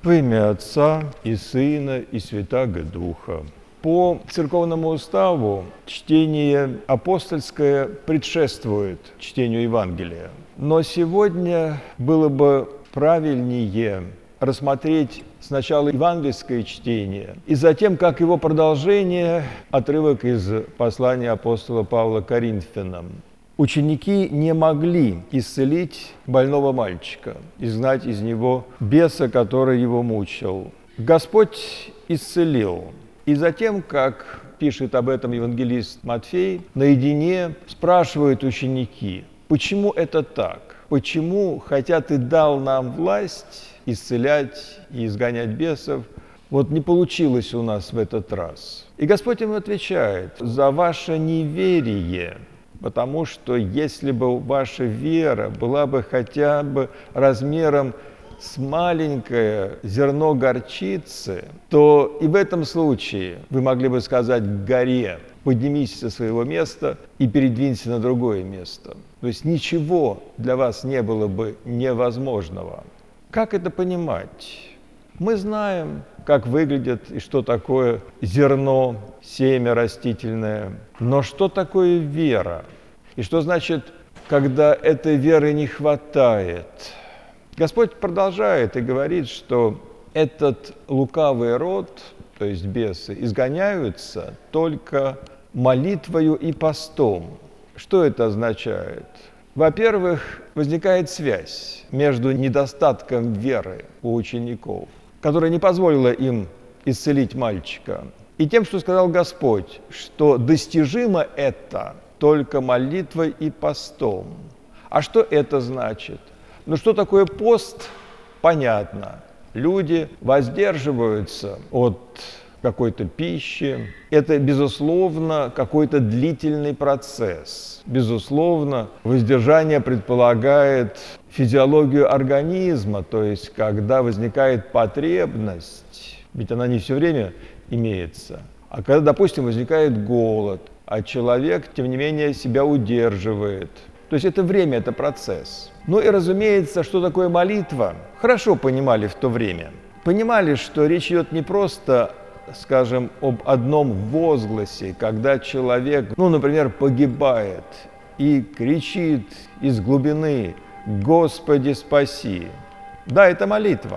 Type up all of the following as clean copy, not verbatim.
Во имя Отца и Сына и Святаго Духа. По церковному уставу чтение апостольское предшествует чтению Евангелия. Но сегодня было бы правильнее рассмотреть сначала евангельское чтение, и затем, как его продолжение, отрывок из послания апостола Павла к Коринфянам. Ученики не могли исцелить больного мальчика, изгнать из него беса, который его мучил. Господь исцелил. И затем, как пишет об этом евангелист Матфей, наедине спрашивают ученики, почему это так? Почему, хотя ты дал нам власть исцелять и изгонять бесов, вот не получилось у нас в этот раз? И Господь им отвечает, за ваше неверие. Потому что если бы ваша вера была бы хотя бы размером с маленькое зерно горчицы, то и в этом случае вы могли бы сказать к горе: поднимись со своего места и передвинься на другое место. То есть ничего для вас не было бы невозможного. Как это понимать? Мы знаем, как выглядит и что такое зерно, семя растительное. Но что такое вера? И что значит, когда этой веры не хватает? Господь продолжает и говорит, что этот лукавый род, то есть бесы, изгоняются только молитвою и постом. Что это означает? Во-первых, возникает связь между недостатком веры у учеников, которая не позволила им исцелить мальчика, и тем, что сказал Господь, что достижимо это только молитвой и постом. А что это значит? Ну, что такое пост? Понятно. Люди воздерживаются от какой-то пищи. Это, безусловно, какой-то длительный процесс. Безусловно, воздержание предполагает физиологию организма, то есть когда возникает потребность, ведь она не все время имеется, а когда, допустим, возникает голод, а человек, тем не менее, себя удерживает. То есть это время, это процесс. Ну и, разумеется, что такое молитва, хорошо понимали в то время. Понимали, что речь идет не просто, скажем, об одном возгласе, когда человек, например, погибает и кричит из глубины: «Господи, спаси!» Да, это молитва,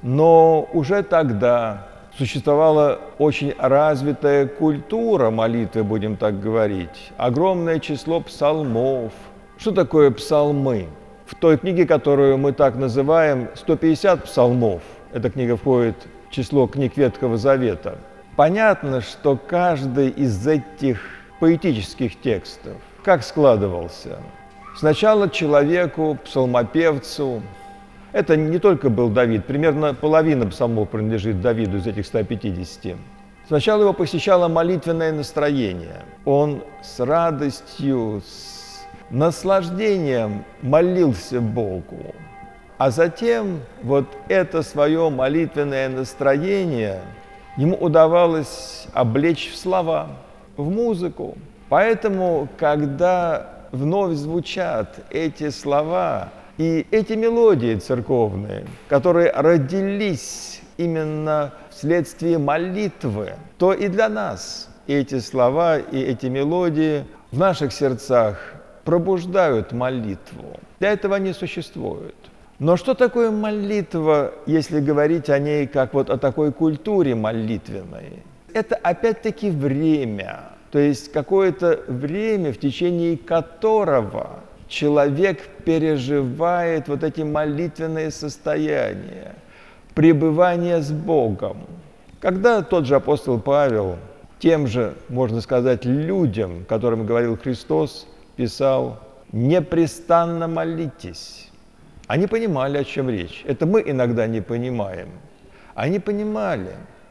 но уже тогда существовала очень развитая культура молитвы, будем так говорить, огромное число псалмов. Что такое псалмы? В той книге, которую мы так называем, 150 псалмов, эта книга входит в число книг Ветхого Завета. Понятно, что каждый из этих поэтических текстов как складывался? Сначала человеку, псалмопевцу, это не только был Давид, примерно половина псалмов принадлежит Давиду из этих 150. Сначала его посещало молитвенное настроение. Он с радостью, с наслаждением молился Богу. А затем вот это свое молитвенное настроение ему удавалось облечь в слова, в музыку. Поэтому, когда вновь звучат эти слова и эти мелодии церковные, которые родились именно вследствие молитвы, то и для нас эти слова и эти мелодии в наших сердцах пробуждают молитву. Для этого они существуют. Но что такое молитва, если говорить о ней как вот о такой культуре молитвенной? Это опять-таки время, то есть какое-то время, в течение которого человек переживает вот эти молитвенные состояния, пребывание с Богом. Когда тот же апостол Павел тем же, можно сказать, людям, которым говорил Христос, писал: «Непрестанно молитесь». Они понимали, о чем речь. Это мы иногда не понимаем. Они понимали,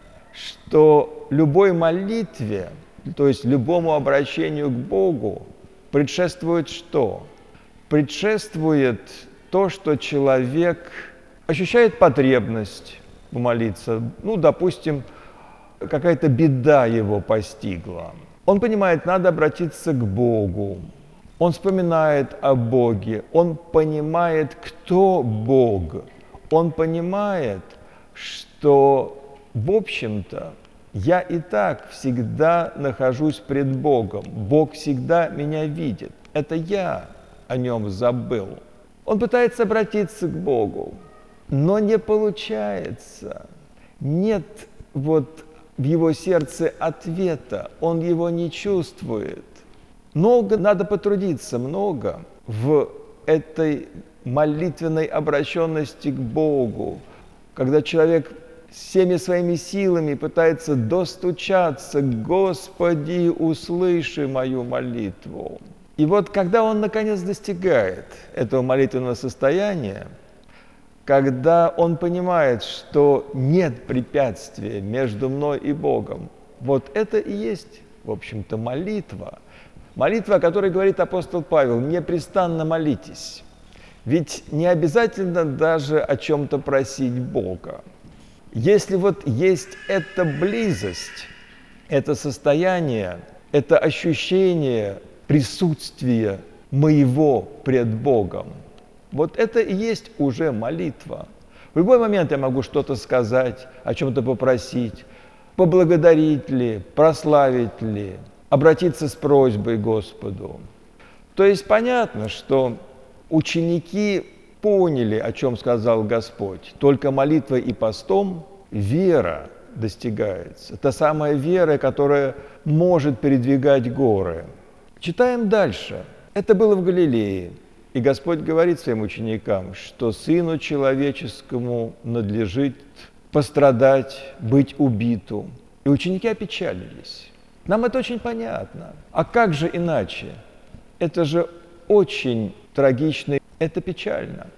что любой молитве, то есть любому обращению к Богу, предшествует что? Предшествует то, что человек ощущает потребность помолиться. Допустим, какая-то беда его постигла. Он понимает, надо обратиться к Богу. Он вспоминает о Боге. Он понимает, кто Бог. Он понимает, что, в общем-то, я и так всегда нахожусь пред Богом. Бог всегда меня видит. Это я о нем забыл. Он пытается обратиться к Богу, но не получается. Нет вот в его сердце ответа, он его не чувствует. Много надо потрудиться, много в этой молитвенной обращенности к Богу, когда человек всеми своими силами пытается достучаться: «Господи, услыши мою молитву». И вот когда он наконец достигает этого молитвенного состояния, когда он понимает, что нет препятствия между мной и Богом, вот это и есть, в общем-то, молитва. Молитва, о которой говорит апостол Павел: «Непрестанно молитесь». Ведь не обязательно даже о чем-то просить Бога. Если вот есть эта близость, это состояние, это ощущение присутствия моего пред Богом, вот это и есть уже молитва. В любой момент я могу что-то сказать, о чем-то попросить, поблагодарить ли, прославить ли, обратиться с просьбой к Господу. То есть понятно, что ученики поняли, о чем сказал Господь. Только молитвой и постом вера достигается. Та самая вера, которая может передвигать горы. Читаем дальше. Это было в Галилее. И Господь говорит своим ученикам, что Сыну Человеческому надлежит пострадать, быть убиту. И ученики опечалились. Нам это очень понятно. А как же иначе? Это же очень трагично, это печально.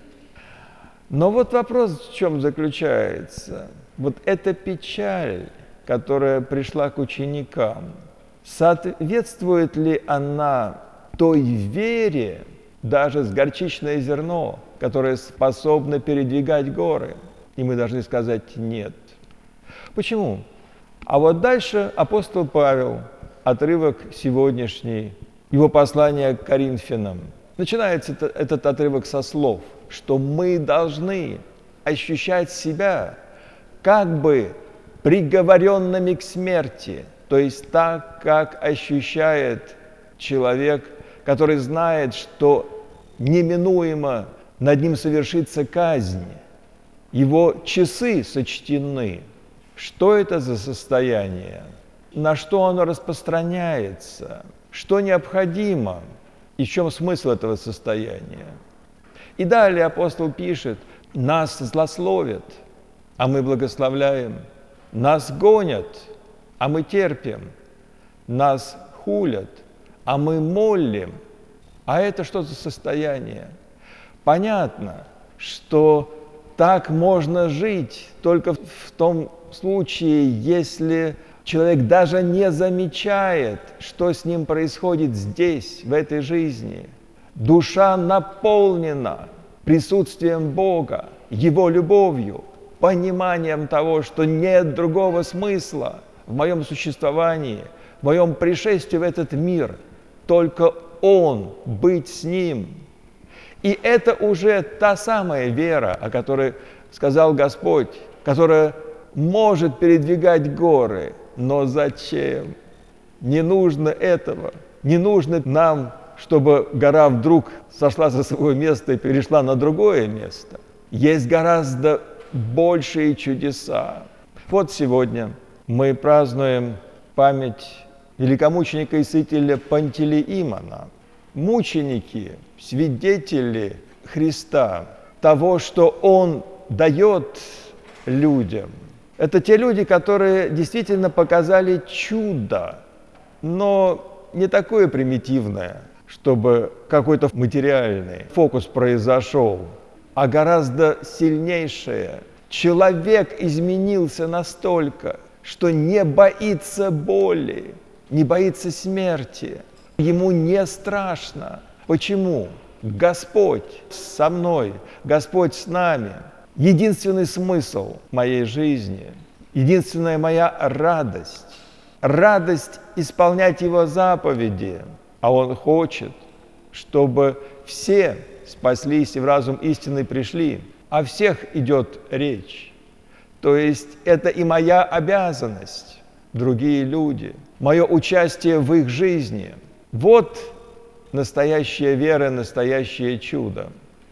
Но вот вопрос в чем заключается. Вот эта печаль, которая пришла к ученикам, соответствует ли она той вере, даже с горчичное зерно, которое способно передвигать горы? И мы должны сказать нет. Почему? А вот дальше апостол Павел, отрывок сегодняшний, его послание к Коринфянам. Начинается этот отрывок со слов, что мы должны ощущать себя как бы приговоренными к смерти, то есть так, как ощущает человек, который знает, что неминуемо над ним совершится казнь, его часы сочтены. Что это за состояние? На что оно распространяется? Что необходимо? И в чем смысл этого состояния? И далее апостол пишет: нас злословят, а мы благословляем, нас гонят, а мы терпим, нас хулят, а мы молим. А это что за состояние? Понятно, что так можно жить только в том случае, если человек даже не замечает, что с ним происходит здесь, в этой жизни. Душа наполнена присутствием Бога, Его любовью, пониманием того, что нет другого смысла в моем существовании, в моем пришествии в этот мир, только Он, быть с Ним. И это уже та самая вера, о которой сказал Господь, которая может передвигать горы. Но зачем? Не нужно этого. Не нужно нам, чтобы гора вдруг сошла со своего места и перешла на другое место. Есть гораздо большие чудеса. Вот сегодня мы празднуем память великомученика и святителя Пантелеимона. Мученики, свидетели Христа, того, что Он дает людям. Это те люди, которые действительно показали чудо, но не такое примитивное, чтобы какой-то материальный фокус произошел, а гораздо сильнейшее. Человек изменился настолько, что не боится боли, не боится смерти. Ему не страшно. Почему? Господь со мной, Господь с нами. Единственный смысл моей жизни, единственная моя радость исполнять Его заповеди. А Он хочет, чтобы все спаслись и в разум истины пришли. О всех идет речь. То есть это и моя обязанность, другие люди, мое участие в их жизни. Вот настоящая вера, настоящее чудо.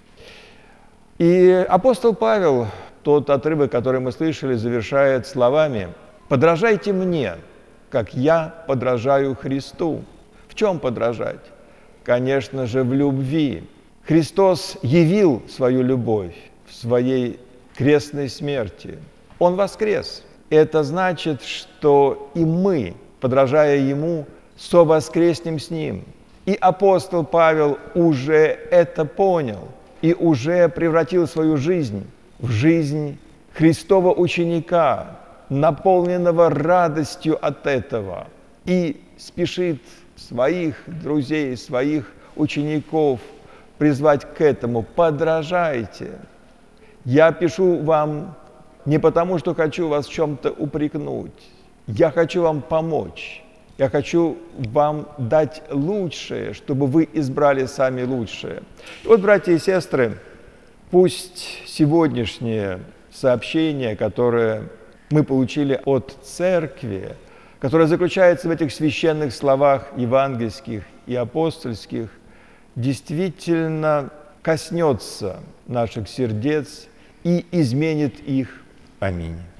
И апостол Павел, тот отрывок, который мы слышали, завершает словами: «Подражайте мне, как я подражаю Христу». В чем подражать? Конечно же, в любви. Христос явил свою любовь в своей крестной смерти. Он воскрес. Это значит, что и мы, подражая Ему, совоскреснем с Ним. И апостол Павел уже это понял и уже превратил свою жизнь в жизнь Христова ученика, наполненного радостью от этого, и спешит своих друзей, своих учеников призвать к этому: подражайте. Я пишу вам не потому, что хочу вас в чем-то упрекнуть. Я хочу вам помочь. Я хочу вам дать лучшее, чтобы вы избрали сами лучшее. И вот, братья и сестры, пусть сегодняшнее сообщение, которое мы получили от Церкви, которое заключается в этих священных словах евангельских и апостольских, действительно коснется наших сердец и изменит их. Аминь.